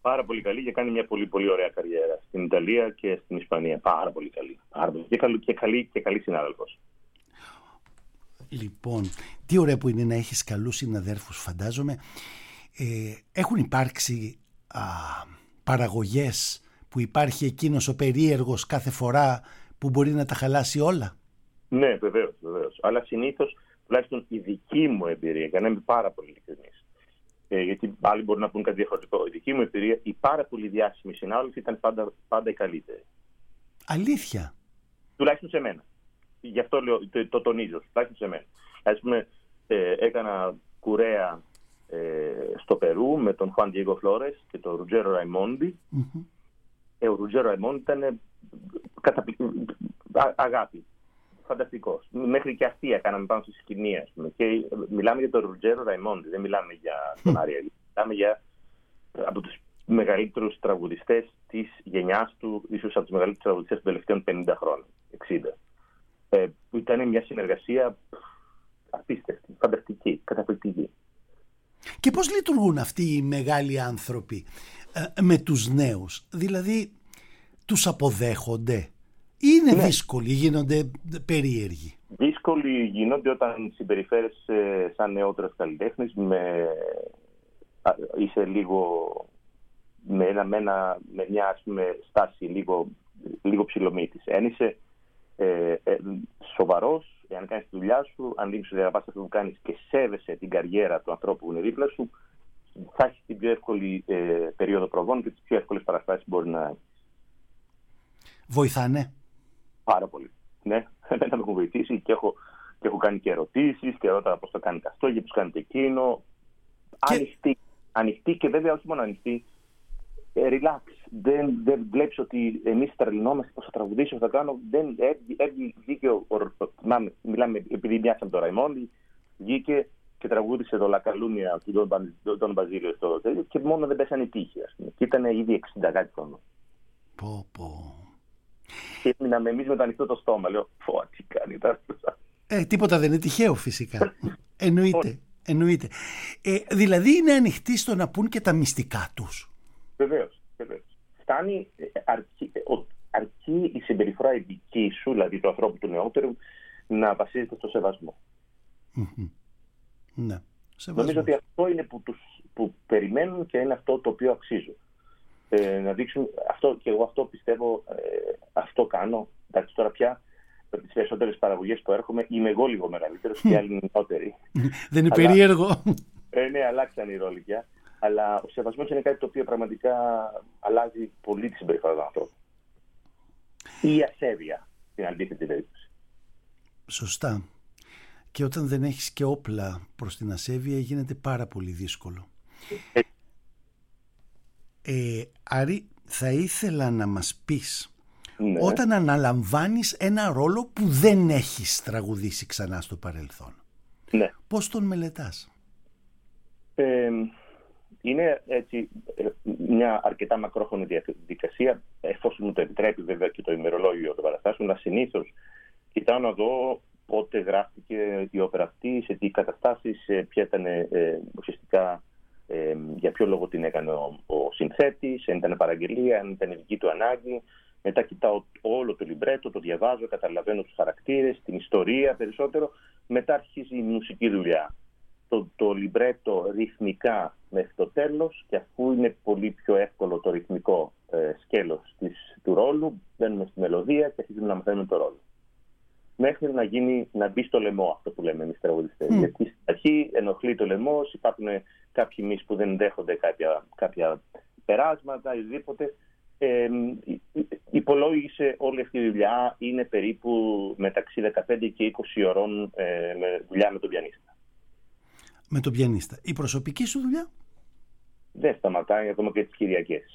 Πάρα πολύ καλή και κάνει μια πολύ, πολύ ωραία καριέρα στην Ιταλία και στην Ισπανία. Πάρα πολύ καλή. Πάρα πολύ. Και, καλή, και, καλή, και καλή συνάδελφος. Λοιπόν, τι ωραία που είναι να έχεις καλούς συναδέρφους, φαντάζομαι. Ε, έχουν υπάρξει α, παραγωγές που υπάρχει εκείνος ο περίεργος κάθε φορά που μπορεί να τα χαλάσει όλα? Ναι, βεβαίως, βεβαίως. Αλλά συνήθως, τουλάχιστον η δική μου εμπειρία, για να είμαι πάρα πολύ ειλικρινής, ε, γιατί άλλοι μπορούν να πούν κάτι διαφορετικό, η δική μου εμπειρία, οι πάρα πολύ διάσημοι συνάδελφοι ήταν πάντα, πάντα οι καλύτεροι. Αλήθεια? Τουλάχιστον σε μένα. Γι' αυτό λέω, το, το τονίζω, τουλάχιστον σε μένα. Ας πούμε, ε, έκανα κουρέα ε, στο Περού με τον Juan Diego Flores και τον Ρουτζέρο Raimondi. Mm-hmm. Ε, ο Ρουτζέρο Raimondi ήταν καταπλη... α, αγάπη. Φανταστικός. Μέχρι και αστεία κάναμε πάνω στη σκηνή, ας πούμε. Και μιλάμε για τον Ρουτζέρο Raimondi, δεν μιλάμε για τον Άριελ. Μιλάμε για από τους μεγαλύτερους τραγουδιστές της γενιάς του, ίσως από τους μεγαλύτερους τραγουδιστές των τελευταίων πενήντα χρόνων, εξήντα. Ε, που ήταν μια συνεργασία απίστευτη, φανταστική, καταπληκτική. Και πώς λειτουργούν αυτοί οι μεγάλοι άνθρωποι ε, με τους νέους? Δηλαδή, τους αποδέχονται? Είναι ναι. δύσκολοι, γίνονται περίεργοι? Δύσκολοι γίνονται όταν συμπεριφέρεσαι σαν νεότερος καλλιτέχνης, με... είσαι λίγο με, ένα, με, ένα, με μια ας πούμε, στάση λίγο, λίγο ψιλομύτης. Αν είσαι ε, ε, σοβαρός, αν κάνεις τη δουλειά σου, αν δείξεις ότι αυτό που κάνεις και σέβεσαι την καριέρα του ανθρώπου που είναι δίπλα σου, θα έχεις την πιο εύκολη ε, περίοδο προβών και τις πιο εύκολες παραστάσεις μπορεί να έχεις. Βοηθάνε? Πάρα πολύ. Ναι, εμένα με έχουν βοηθήσει και έχω, και έχω κάνει και ερωτήσεις και ρώτα πώς το κάνετε αυτό, γιατί πώς κάνετε εκείνο. Και... Ανοιχτή. Ανοιχτή και βέβαια όχι μόνο ανοιχτή. Ε, relax. Δεν, δεν βλέπεις ότι εμείς τρελνόμαστε πώς θα τραγουδήσω, θα κάνω. Δεν, βγήκε ο, ο, ο, μιλάμε, επειδή μοιάσαμε τον Ραϊμόντι, βγήκε και τραγούδισε το Λακαλούνια του Τον Μπαζίλιο στο τέλειο και μόνο δεν πέσανε οι τύχοι, ας πούμε. Και ήταν ήδη εξήντα κάτι χρόνο. Πω πω. Και έμειναμε εμείς με το ανοιχτό το στόμα. Λέω, πω, τι κάνει τα ε, τίποτα δεν είναι τυχαίο φυσικά. Εννοείται. Εννοείται. Ε, δηλαδή είναι ανοιχτοί στο να πούν και τα μυστικά τους. Βεβαίως. Βεβαίως. Φτάνει, αρκεί, αρκεί η συμπεριφορά η δική σου, δηλαδή του ανθρώπου του νεότερου, να βασίζεται στο σεβασμό. Mm-hmm. Ναι. Σεβασμό. Νομίζω ότι αυτό είναι που, τους, που περιμένουν και είναι αυτό το οποίο αξίζουν. Ε, να δείξουν αυτό και εγώ αυτό πιστεύω, ε, αυτό κάνω. Εντάξει, τώρα πια από τις περισσότερες παραγωγές που έρχομαι είμαι εγώ λίγο μεγαλύτερος και άλλοι μικρότεροι. Δεν είναι περίεργο? Ε, ναι, αλλάξαν οι ρόλοι πια. Αλλά ο σεβασμός είναι κάτι το οποίο πραγματικά αλλάζει πολύ τη συμπεριφορά των ανθρώπων. Ή η ασέβεια, στην αντίθετη περίπτωση. Σωστά. Και όταν δεν έχεις και όπλα προς την ασέβεια γίνεται πάρα πολύ δύσκολο. Ε, ε, Άρη, θα ήθελα να μας πεις, ναι, όταν αναλαμβάνεις ένα ρόλο που δεν έχεις τραγουδήσει ξανά στο παρελθόν, ναι, πώς τον μελετάς? Ε, είναι έτσι μια αρκετά μακρόχρονη διαδικασία, εφόσον μου το επιτρέπει βέβαια και το ημερολόγιο των παραστάσεων, να συνήθως κοιτάω να δω πότε γράφτηκε η όπερα αυτή, σε τι καταστάσεις, ποια ήταν ε, ουσιαστικά ε, για ποιο λόγο την έκανε ο, ο συνθέτης, αν ήταν παραγγελία, αν ήταν η δική του ανάγκη. Μετά κοιτάω όλο το λιμπρέτο, το διαβάζω, καταλαβαίνω τους χαρακτήρες, την ιστορία περισσότερο. Μετά αρχίζει η μουσική δουλειά. Το, το λιμπρέτο ρυθμικά μέχρι το τέλος, και αφού είναι πολύ πιο εύκολο το ρυθμικό ε, σκέλος της, του ρόλου, μπαίνουμε στη μελωδία και αρχίζουμε να μαθαίνουμε το ρόλο. Μέχρι να, γίνει, να μπει στο λαιμό αυτό που λέμε εμείς τραγουδιστές. Mm. Γιατί στην αρχή ενοχλεί το λαιμός, υπάρχουν κάποιοι μυς που δεν δέχονται κάποια, κάποια περάσματα ή οτιδήποτε. Ε, υπολόγισε όλη αυτή η δουλειά, είναι περίπου μεταξύ δεκαπέντε και είκοσι ωρών ε, με δουλειά με τον πιανίστα. Με τον πιανίστα. Η προσωπική σου δουλειά? Δεν σταματάει ακόμα και τις Κυριακές.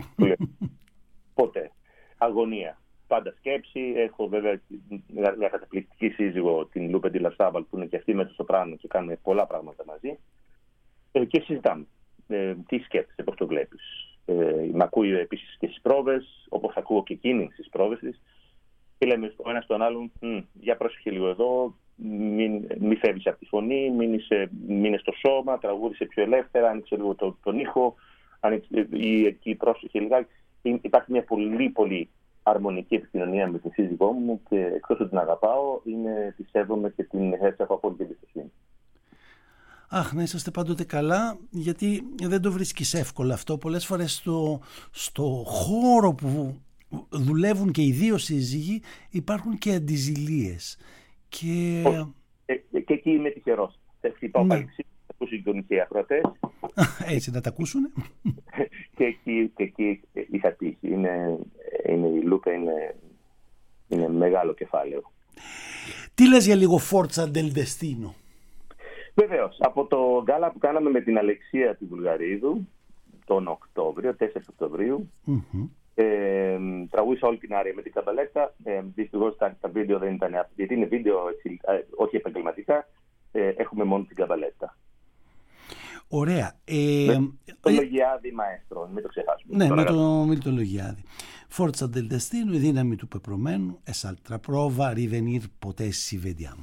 Ποτέ. Αγωνία. Πάντα σκέψη. Έχω βέβαια μια καταπληκτική σύζυγο, την Λούπε Ντι Λασάβαλ, που είναι και αυτή με το σοπράνο και κάνουμε πολλά πράγματα μαζί. Ε, και συζητάμε. Ε, τι σκέφτεσαι, πώς το βλέπεις. Ε, μ' ακούει επίσης και στις πρόβες, όπως ακούω και εκείνη στις πρόβες της. Και λέμε ο ένας τον άλλον, για πρόσεχε λίγο εδώ, μην, μην φεύγεις από τη φωνή, μην είσαι, μην είσαι στο σώμα, τραγούδισε πιο ελεύθερα, άνοιξε λίγο το, τον ήχο, οι, οι πρόσεχοι λιγάκι, υπάρχει μια πολύ πολύ αρμονική επικοινωνία με την σύζυγό μου και εκτός ότι την αγαπάω, είναι, τη σέβομαι και την έχω απόλυτη εμπιστοσύνη. Αχ, να είσαστε πάντοτε καλά, γιατί δεν το βρίσκεις εύκολα αυτό. Πολλές φορές στο, στο χώρο που δουλεύουν και οι δύο σύζυγοι υπάρχουν και αντιζηλίες. Και, ε, και εκεί είμαι τυχερός. Θα χτυπάω ναι. πάλι ξύλο, θα ακούσουν και οι ακροατές. Έτσι να τα ακούσουνε. και, εκεί, και εκεί είχα τύχει. Είναι, είναι, η Λούκα είναι, είναι μεγάλο κεφάλαιο. Τι λες για λίγο Forza del Destino? Βεβαίως, από το γκάλα που κάναμε με την Αλεξία τη Βουλγαρίδου τον Οκτώβριο, τέσσερις Οκτωβρίου, mm-hmm. ε, τραγούδισα όλη την άρια με την καμπαλέτα. Ε, δυστυχώς τα, τα βίντεο δεν ήταν, γιατί είναι βίντεο έτσι, ε, όχι επαγγελματικά, ε, έχουμε μόνο την καμπαλέτα. Ωραία. Ε, με το Λογιάδη Μαέστρο, μην το ξεχάσουμε. Ναι, με το, με το Λογιάδη. Forza del Destino, η δύναμη του πεπρωμένου, εσάλτρα πρόβα, rivenir potessi vediamo.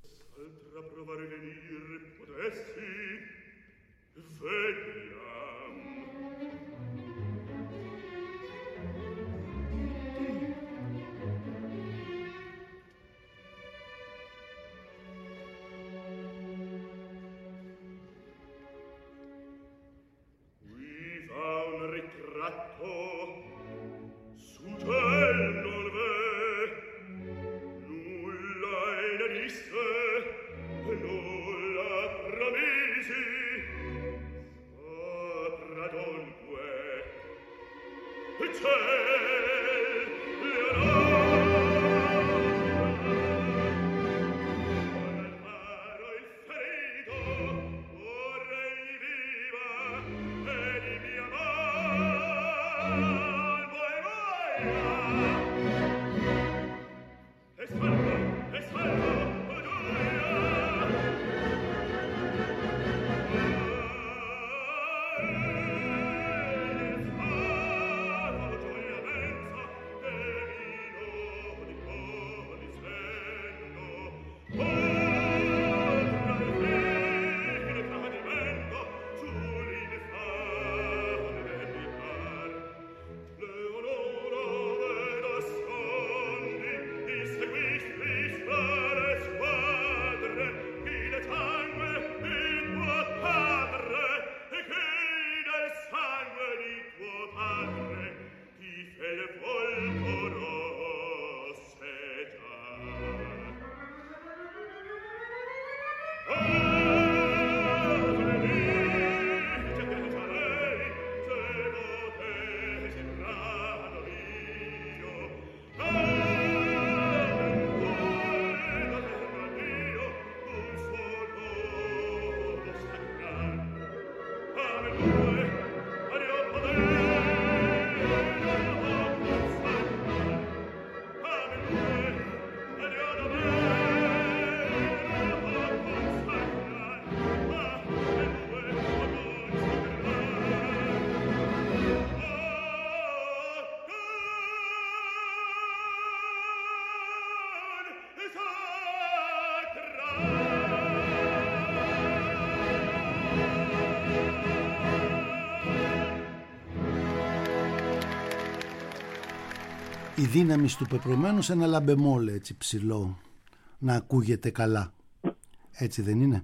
Η δύναμη του πεπρωμένου σε ένα λαμπεμόλ έτσι ψηλό, να ακούγεται καλά. Έτσι δεν είναι?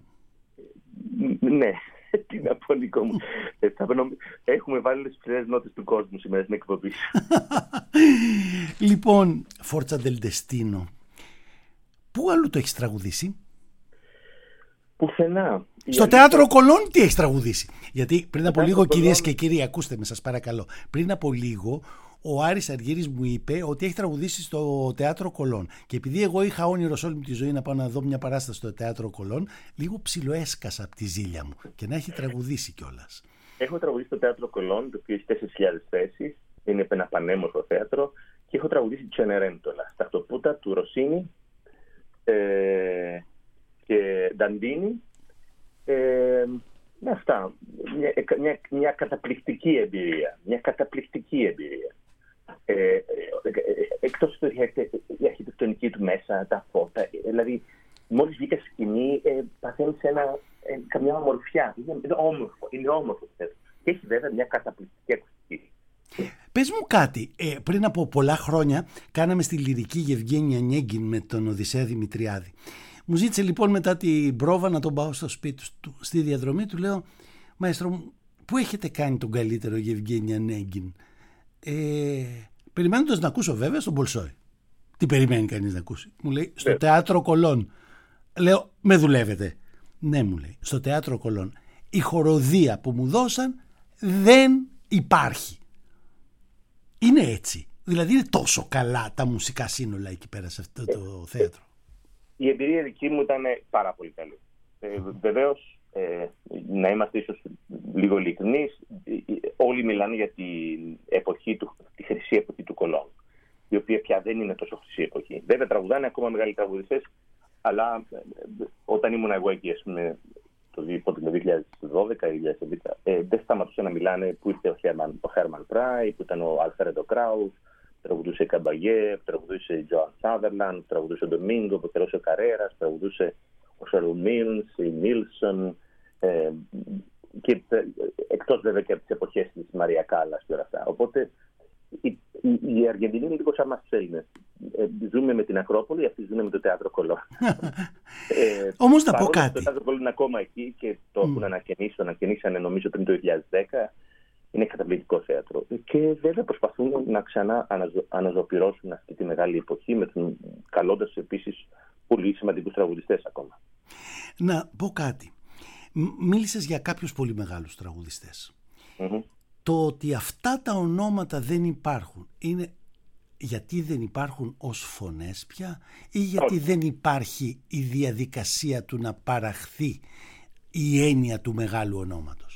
Ναι, τι να πω, Νικό μου. Έχουμε βάλει τις ψηλές νότες του κόσμου σήμερα στην εκπομπή. Λοιπόν, Forza del Destino, πού αλλού το έχεις τραγουδήσει? Πουθενά. Στο Θέατρο Κολόν τι έχεις τραγουδήσει? Γιατί πριν από λίγο, κυρίες και κύριοι, ακούστε με σας παρακαλώ, πριν από λίγο ο Άρης Αργύρης μου είπε ότι έχει τραγουδήσει στο Θέατρο Κολόν. Και επειδή εγώ είχα όνειρο σε όλη μου τη ζωή να πάω να δω μια παράσταση στο Θέατρο Κολόν, λίγο ψιλοέσκασα από τη ζήλια μου και να έχει τραγουδήσει κιόλας. Έχω τραγουδήσει στο Θέατρο Κολόν, το οποίο έχει τέσσερις χιλιάδες θέσεις. Είναι ένα πανέμορφο θέατρο. Και έχω τραγουδήσει Τσενερέντολα, στα Χτωπούτα του Ροσίνη ε, και Νταντίνη. Ε, με αυτά. Μια, μια, μια καταπληκτική εμπειρία. Μια καταπληκτική εμπειρία. Ε, ε, εκτός του η αρχιτεκτονική του μέσα, τα φώτα, δηλαδή μόλις βγήκα στη σκηνή ε, παθαίνεις ένα, ε, καμιά ομορφιά. Είναι, είναι όμορφο, είναι όμορφο. και έχει βέβαια μια καταπληκτική ακουστική. Πες μου κάτι, ε, πριν από πολλά χρόνια κάναμε στη λυρική Γευγένια Νιέγκιν με τον Οδυσσέα Δημητριάδη. Μου ζήτησε λοιπόν μετά την πρόβα να τον πάω στο σπίτι του. Στη διαδρομή του λέω, μαέστρο μου, πού έχετε κάνει τον καλύτερο Γευγένια Νιέγκιν? Ε, περιμένοντας να ακούσω βέβαια στον Πολσόη. Τι περιμένει κανείς να ακούσει? Μου λέει, στο Θέατρο Κολών. Λέω, με δουλεύετε? Ναι, μου λέει, στο Θέατρο Κολών. Η χοροδία που μου δώσαν δεν υπάρχει. Είναι έτσι? Δηλαδή είναι τόσο καλά τα μουσικά σύνολα εκεί πέρα σε αυτό το θέατρο? Η εμπειρία δική μου ήταν πάρα πολύ καλή. Ε, βεβαίως, ε, να είμαστε ίσως λίγο ειλικρινείς, όλοι μιλάνε για την εποχή του, τη χρυσή εποχή του Κολών, η οποία πια δεν είναι τόσο χρυσή εποχή. Βέβαια τραγουδάνε ακόμα μεγάλοι τραγουδιστές, αλλά ε, όταν ήμουν εγώ εκεί, ας πούμε, το δύο χιλιάδες δώδεκα δύο χιλιάδες έντεκα, ε, δεν σταματούσαν να μιλάνε που ήρθε ο Χέρμαν, ο Χέρμαν Πράι, που ήταν ο Αλφρέντο Κράους, τραγουδούσε Καμπαγέ, τραγουδούσε Τζοάν Σάδερλαντ, τραγουδούσε ο Ντομίνγκο, που ο Καρέρας, τραγουδούσε ο Σερλ Μίλνς, η Νίλσον, ε, και ε, εκτός βέβαια και από τις εποχές της Μαρία Κάλλας και όλα αυτά. Οπότε η, η, η Αργεντινή είναι λίγο σαν μας τους Έλληνες. Ε, ζούμε με την Ακρόπολη, αυτοί ζουν με το Θέατρο Κολών. ε, Όμως να πω κάτι. Το Θέατρο Κολών είναι ακόμα εκεί και το mm. έχουν ανακαινήσει, το ανακαινήσανε νομίζω πριν το δύο χιλιάδες δέκα. Είναι καταπληκτικό θέατρο. Και βέβαια προσπαθούν να ξανά αναζω, αναζωπυρώσουν αυτή τη μεγάλη εποχή, με τον καλώντας επίσης πολύ σημαντικούς τραγουδιστές ακόμα. Να πω κάτι. Μίλησες για κάποιους πολύ μεγάλους τραγουδιστές. Mm-hmm. Το ότι αυτά τα ονόματα δεν υπάρχουν είναι γιατί δεν υπάρχουν ως φωνές πια, ή γιατί δεν υπάρχει η διαδικασία του να παραχθεί η έννοια του μεγάλου ονόματος?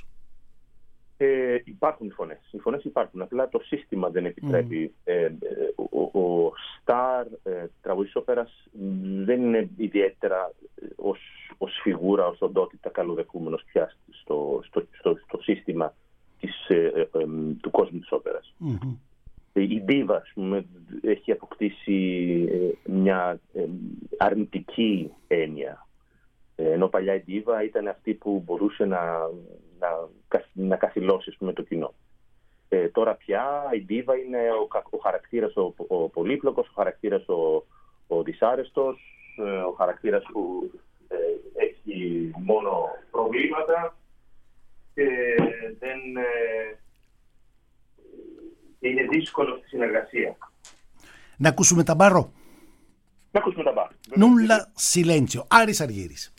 Ε, υπάρχουν οι φωνές. Οι φωνές υπάρχουν. Απλά το σύστημα δεν επιτρέπει. Mm. Ε, ο, ο Σταρ ε, τραγουδιστής όπερας δεν είναι ιδιαίτερα ως, ως φιγούρα, ως οντότητα καλοδεχούμενος πια στο, στο, στο, στο σύστημα της, ε, ε, ε, του κόσμου της όπερας. Mm-hmm. Η ντίβα, ας πούμε, έχει αποκτήσει μια αρνητική έννοια. Ενώ παλιά η ντίβα ήταν αυτή που μπορούσε να, να, να καθυλώσει, ας πούμε, το κοινό. Ε, τώρα πια η ντίβα είναι ο, ο χαρακτήρας ο, ο πολύπλοκος, ο χαρακτήρας ο, ο δυσάρεστος, ο χαρακτήρας που ε, έχει μόνο προβλήματα και δεν... Ε, είναι δύσκολο στη συνεργασία. Να ακούσουμε τα μπάρο. Να ακούσουμε τα μπάρο. Νούλα Σιλέντσιο. Άρης Αργύρης.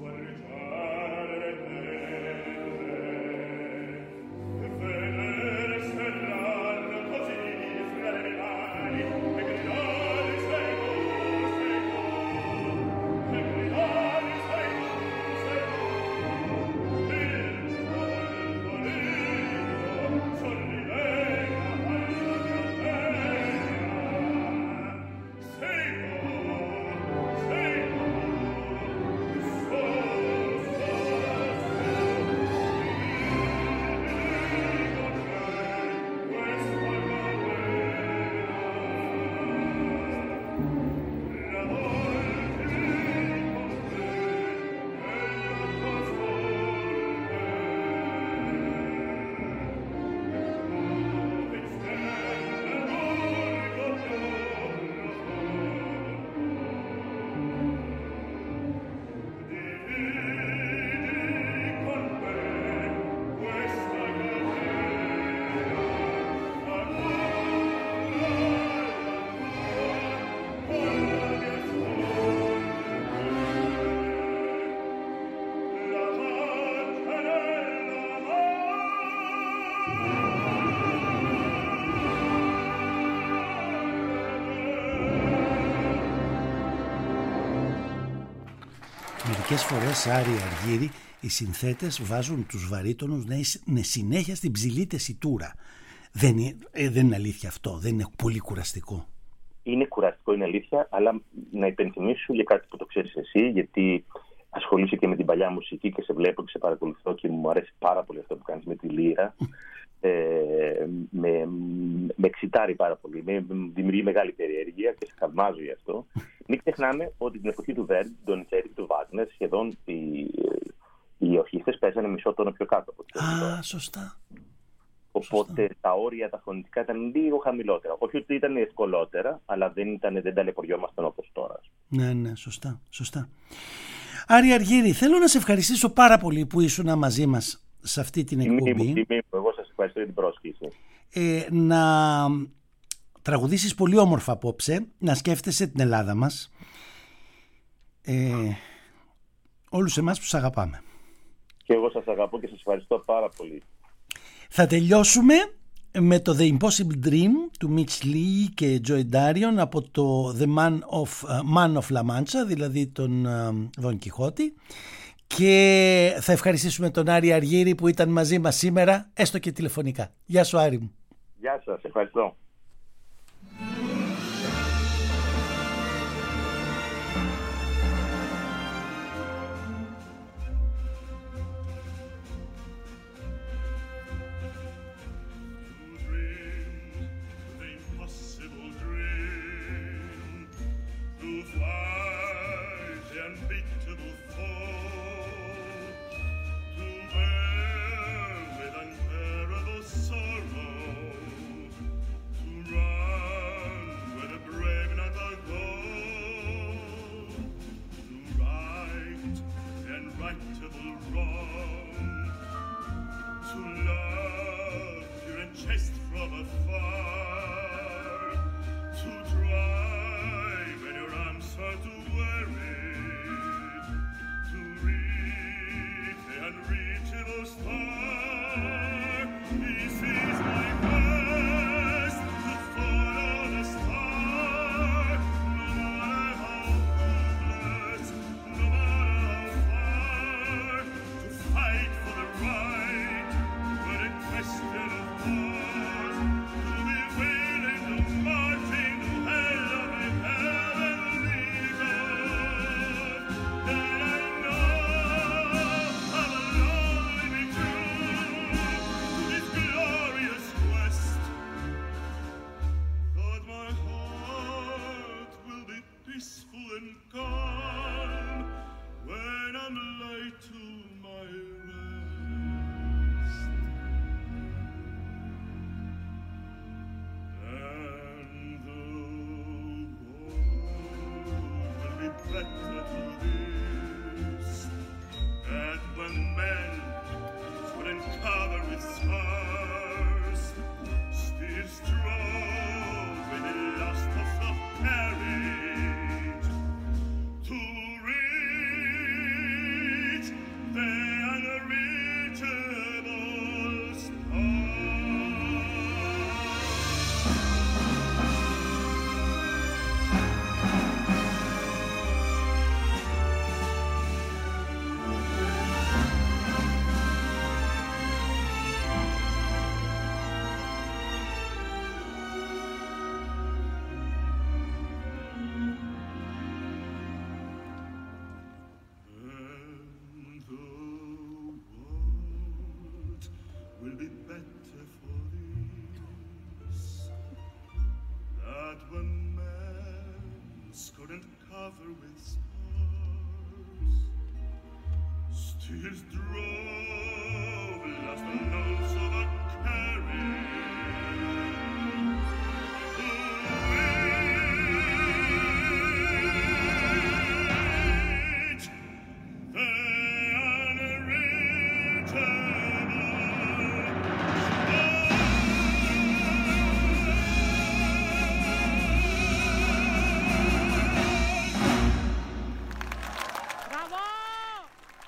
Vedere Μερικές φορές, Άρη Αργύρη, οι συνθέτες βάζουν τους βαρύτονους να είναι συνέχεια στην ψηλή τεσιτούρα. Δεν είναι, ε, δεν είναι αλήθεια αυτό, δεν είναι πολύ κουραστικό? Είναι κουραστικό, είναι αλήθεια, αλλά να υπενθυμίσω για κάτι που το ξέρεις εσύ, γιατί ασχολείσαι και με την παλιά μουσική και σε βλέπω και σε παρακολουθώ και μου αρέσει πάρα πολύ αυτό που κάνεις με τη λύρα. Ε, με, με εξητάρει πάρα πολύ, με δημιουργεί μεγάλη περιέργεια και σε θαυμάζω γι' αυτό. Μην ξεχνάμε ότι την εποχή του Βέρντι, του Ντονιτσέτη και του Βάγνερ σχεδόν οι, οι ορχήστρες παίζανε μισό τόνο πιο κάτω από τις. Α, σωστά. Οπότε σωστά. Τα όρια τα φωνητικά ήταν λίγο χαμηλότερα. Όχι ότι ήταν ευκολότερα, αλλά δεν, ήταν, δεν ταλαιπωριόμασταν όπως τώρα. Ναι, ναι, σωστά, σωστά. Άρη Αργύρη, θέλω να σε ευχαριστήσω πάρα πολύ που ήσουν μαζί μας σε αυτή την εκπομπή. Τιμή μου, τιμή μου. Εγώ σας ευχαριστώ για την πρόσκληση. Ε, να τραγουδήσεις πολύ όμορφα απόψε, να σκέφτεσαι την Ελλάδα μας, ε, όλους εμάς που σας αγαπάμε. Και εγώ σας αγαπώ και σας ευχαριστώ πάρα πολύ. Θα τελειώσουμε με το The Impossible Dream του Mitch Lee και Joy Darion από το The Man of, uh, Man of La Mancha, δηλαδή τον Δον uh, Κιχώτη, και θα ευχαριστήσουμε τον Άρη Αργύρη που ήταν μαζί μας σήμερα, έστω και τηλεφωνικά. Γεια σου, Άρη μου. Γεια σας, ευχαριστώ.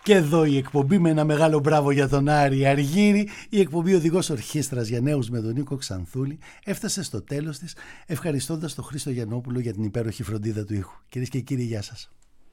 Και εδώ η εκπομπή, με ένα μεγάλο μπράβο για τον Άρη Αργύρη, η εκπομπή Οδηγός Ορχήστρας για Νέους με τον Νίκο Ξανθούλη έφτασε στο τέλος της, ευχαριστώντας τον Χρήστο Γιαννόπουλο για την υπέροχη φροντίδα του ήχου. Κυρίες και κύριοι, γεια σας.